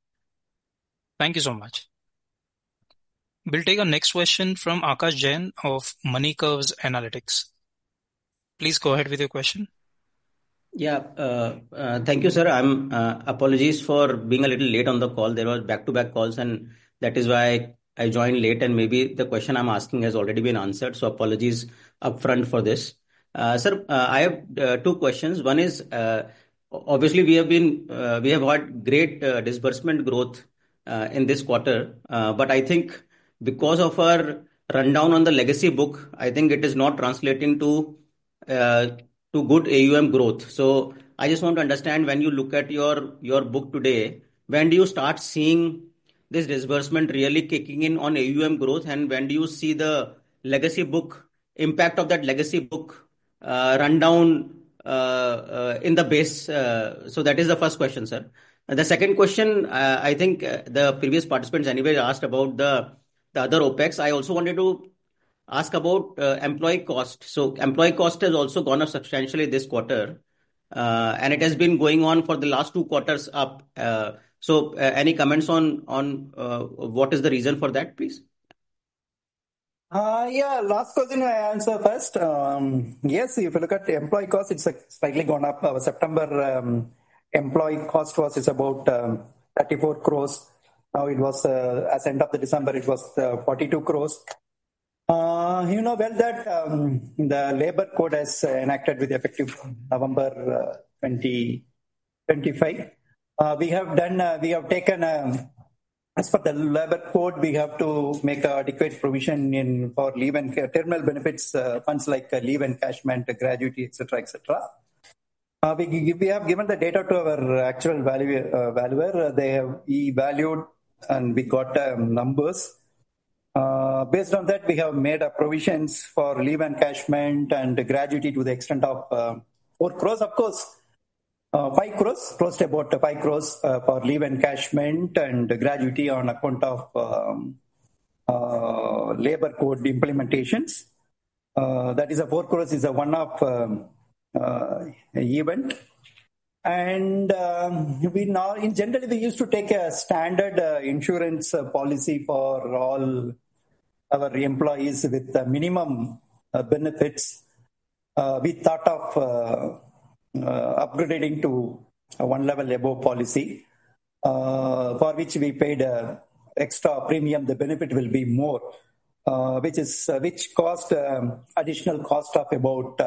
Thank you so much. We'll take our next question from Akash Jain of Money Curves Analytics. Please go ahead with your question. Yeah, thank you, sir. Apologies for being a little late on the call. There was back-to-back calls, and that is why I joined late. And maybe the question I'm asking has already been answered. So apologies upfront for this, sir. I have 2 questions. One is obviously we have had great disbursement growth in this quarter, but I think because of our rundown on the legacy book, I think it is not translating to good AUM growth. So I just want to understand, when you look at your book today, when do you start seeing this disbursement really kicking in on AUM growth, and when do you see the legacy book impact of that legacy book rundown in the base? So that is the first question, sir. The second question, I think the previous participants anyway asked about the other OPEX. I also wanted to ask about employee cost. So employee cost has also gone up substantially this quarter, and it has been going on for the last 2 quarters up. So any comments on what is the reason for that, please? Last question I answer first. Yes, if you look at the employee cost, it's slightly gone up. Our September employee cost was about 34 crores. Now it was, as end of the December, it was 42 crores. You know well that the labor code has enacted with effective November 2025. We have taken, as per the labor code, we have to make adequate provision for leave and terminal benefits funds like leave encashment, gratuity, etc., etc. We have given the data to our actual valuer. They have valued and we got numbers. Based on that, we have made provisions for leave encashment and gratuity to the extent of 4 crores. Of course, 5 crores, close to about 5 crores for leave encashment and gratuity on account of labor code implementations. That is a 4 crores is a one-off event. And generally we used to take a standard insurance policy for all our employees with minimum benefits. We thought of upgrading to a one level above policy, for which we paid extra premium. The benefit will be more, which cost additional cost of about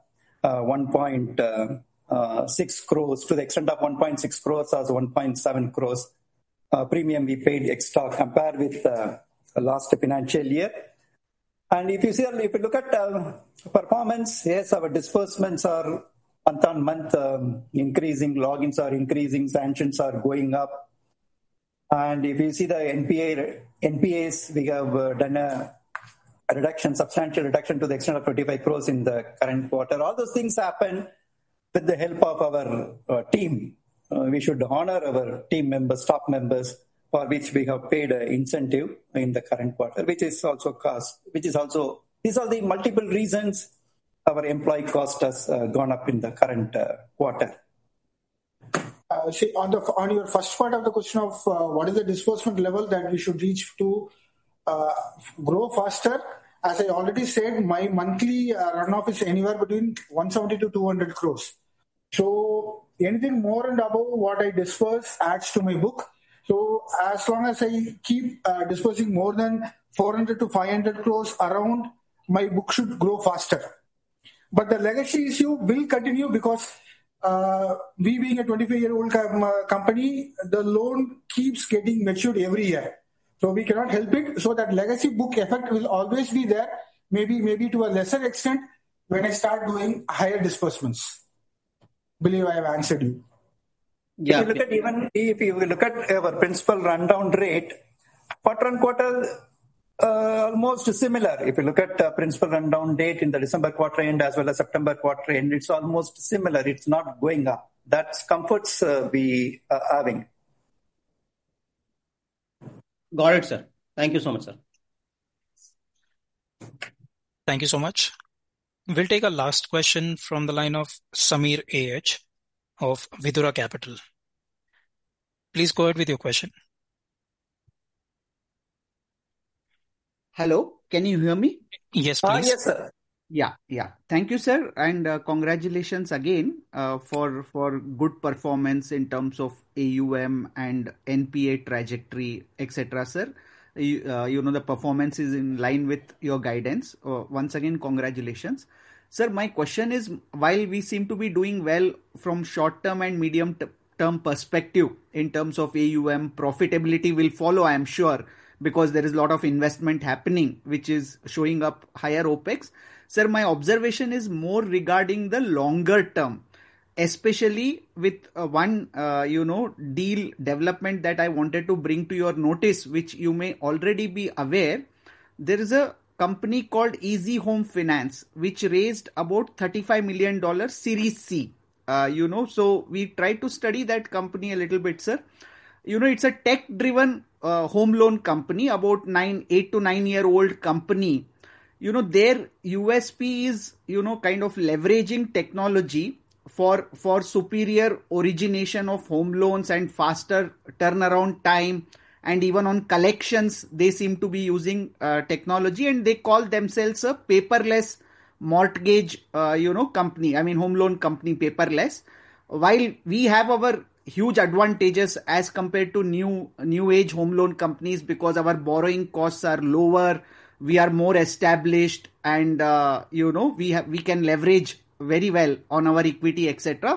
1.6 crores to the extent of 1.6 crores as 1.7 crores premium we paid extra compared with last financial year. And if you look at performance, yes, our disbursements are month on month increasing, logins are increasing, sanctions are going up. And if you see the NPAs, we have done a substantial reduction to the extent of 25 crores in the current quarter. All those things happen with the help of our team. We should honor our team members, staff members, for which we have paid incentive in the current quarter, which is also cost, these are the multiple reasons our employee cost has gone up in the current quarter. On your first part of the question of what is the disbursement level that we should reach to grow faster, as I already said, my monthly runoff is anywhere between 170 to 200 crores. So anything more and above what I disperse adds to my book. So as long as I keep dispersing more than 400 to 500 crores around, my book should grow faster. But the legacy issue will continue because we being a 25-year-old company, the loan keeps getting matured every year. So we cannot help it. So that legacy book effect will always be there, maybe to a lesser extent when I start doing higher disbursements. Believe I have answered you. Yeah. If you look at our principal rundown rate, quarter on quarter, almost similar. If you look at principal rundown date in the December quarter end as well as September quarter end, it's almost similar. It's not going up. That's comforts we are having. Got it, sir. Thank you so much, sir. Thank you so much. We'll take a last question from the line of Samir A.H. of Vidura Capital. Please go ahead with your question. Hello, can you hear me? Yes, please. Yes, sir. Yeah. Thank you, sir, and congratulations again for good performance in terms of AUM and NPA trajectory, etc., sir. The performance is in line with your guidance. Once again, congratulations. Sir, my question is, while we seem to be doing well from short-term and medium-term perspective in terms of AUM, profitability will follow, I am sure, because there is a lot of investment happening, which is showing up higher OPEX. Sir, my observation is more regarding the longer term, especially with one, deal development that I wanted to bring to your notice, which you may already be aware. There is a company called Easy Home Finance, which raised about $35 million Series C. So we tried to study that company a little bit, sir. It's a tech-driven home loan company, about 8 to 9 year old company. Their USP is, kind of leveraging technology for superior origination of home loans and faster turnaround time. And even on collections, they seem to be using technology, and they call themselves a paperless mortgage, company. I mean, home loan company, paperless. While we have our huge advantages as compared to new age home loan companies because our borrowing costs are lower, we are more established, and we can leverage very well on our equity, etc.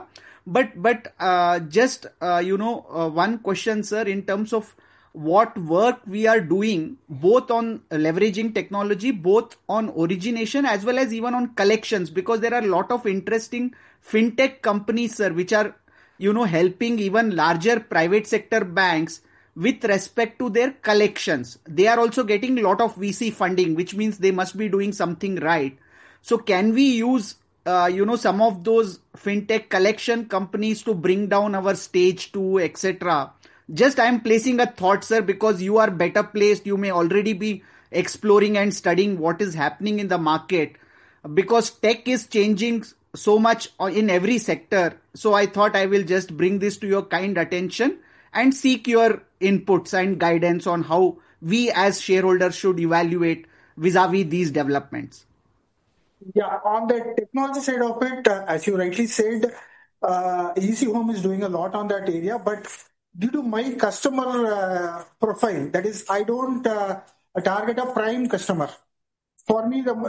But just one question, sir, in terms of what work we are doing, both on leveraging technology, both on origination as well as even on collections, because there are a lot of interesting fintech companies, sir, which are helping even larger private sector banks with respect to their collections. They are also getting a lot of VC funding, which means they must be doing something right. So can we use some of those fintech collection companies to bring down our stage 2, etc.? Just I am placing a thought, sir, because you are better placed. You may already be exploring and studying what is happening in the market, because tech is changing so much in every sector. So I thought I will just bring this to your kind attention and seek your inputs and guidance on how we as shareholders should evaluate vis-a-vis these developments. Yeah, on the technology side of it, as you rightly said, EC Home is doing a lot on that area, but due to my customer profile, that is, I don't target a prime customer. For me, the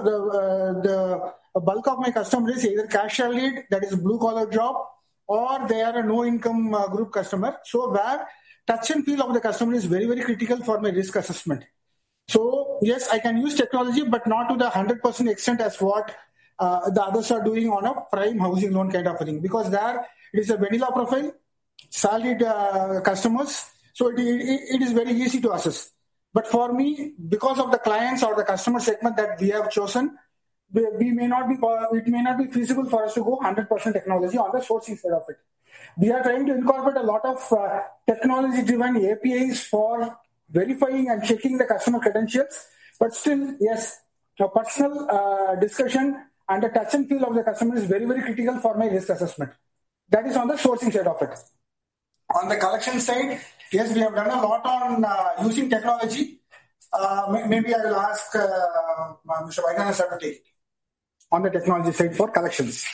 bulk of my customer is either cash salaried, that is blue collar job, or they are a no income group customer. So where touch and feel of the customer is very, very critical for my risk assessment. So yes, I can use technology, but not to the 100% extent as what the others are doing on a prime housing loan kind of a thing, because there it is a vanilla profile, salaried customers, so it is very easy to assess. But for me, because of the clients or the customer segment that we have chosen, it may not be feasible for us to go 100% technology on the sourcing side of it. We are trying to incorporate a lot of technology-driven APIs for verifying and checking the customer credentials. But still, yes, a personal discussion and the touch and feel of the customer is very, very critical for my risk assessment. That is on the sourcing side of it. On the collection side, yes, we have done a lot on using technology. Maybe I will ask Mr. Vaidyanathan sir to take it on the technology side for collections.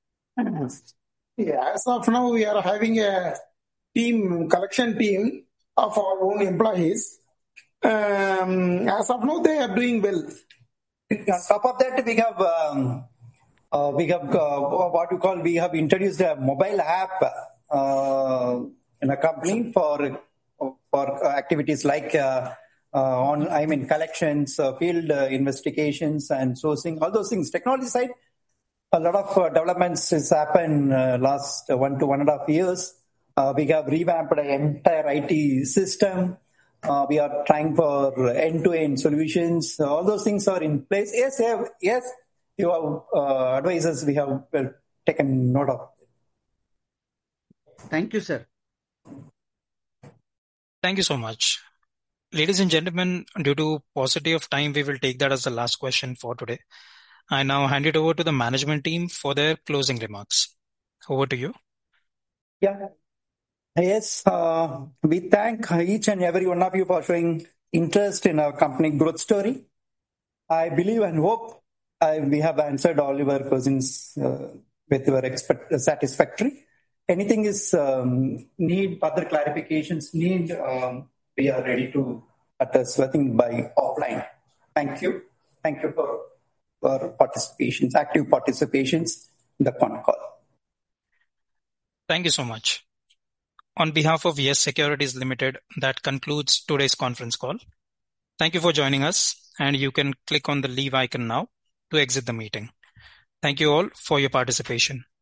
Yeah, as of now, we are having a collection team of our own employees. As of now, they are doing well. On top of that, we have introduced a mobile app in a company for activities like collections, field investigations, and sourcing, all those things. Technology side, a lot of developments has happened last 1 to 1.5 years. We have revamped the entire IT system. We are trying for end-to-end solutions. All those things are in place. Yes, your advisors, we have taken note of. Thank you, sir. Thank you so much. Ladies and gentlemen, due to paucity of time, we will take that as the last question for today. I now hand it over to the management team for their closing remarks. Over to you. Yeah. Yes, we thank each and every one of you for showing interest in our company growth story. I believe and hope we have answered all your questions with your satisfactory. Anything is need further clarifications, we are ready to address everything by offline. Thank you. Thank you for active participations in the con call. Thank you so much. On behalf of Yes Securities Limited, that concludes today's conference call. Thank you for joining us, and you can click on the leave icon now to exit the meeting. Thank you all for your participation.